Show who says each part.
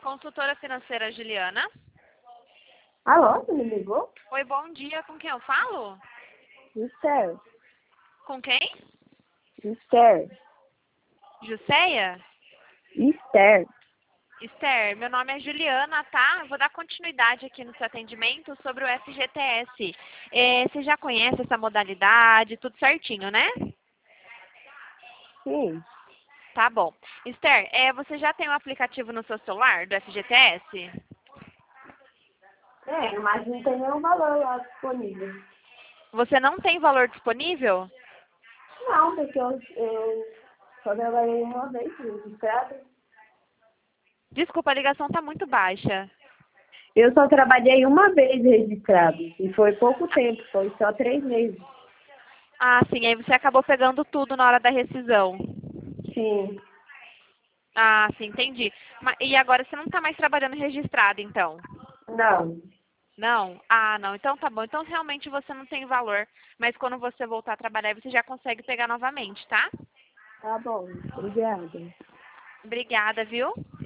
Speaker 1: Consultora financeira Juliana.
Speaker 2: Alô, você me ligou?
Speaker 1: Oi, bom dia. Com quem eu falo?
Speaker 2: Esther.
Speaker 1: Com quem?
Speaker 2: Esther.
Speaker 1: Jusceia?
Speaker 2: Esther.
Speaker 1: Esther, meu nome é Juliana, tá? Eu vou dar continuidade aqui no seu atendimento sobre o FGTS. Você já conhece essa modalidade, tudo certinho, né?
Speaker 2: Sim.
Speaker 1: Tá bom. Esther, você já tem um aplicativo no seu celular do FGTS?
Speaker 2: Mas não tem nenhum valor lá disponível.
Speaker 1: Você não tem valor disponível?
Speaker 2: Não, porque eu só trabalhei uma vez registrada.
Speaker 1: Desculpa, a ligação tá muito baixa.
Speaker 2: Eu só trabalhei uma vez registrado. E foi pouco tempo, foi só 3 meses.
Speaker 1: Ah, sim, aí você acabou pegando tudo na hora da rescisão.
Speaker 2: Sim.
Speaker 1: Ah, sim, entendi. E agora você não está mais trabalhando registrado, então?
Speaker 2: Não.
Speaker 1: Não? Ah, não. Então tá bom. Então realmente você não tem valor. Mas quando você voltar a trabalhar, você já consegue pegar novamente, tá?
Speaker 2: Tá bom. Obrigada.
Speaker 1: Obrigada, viu?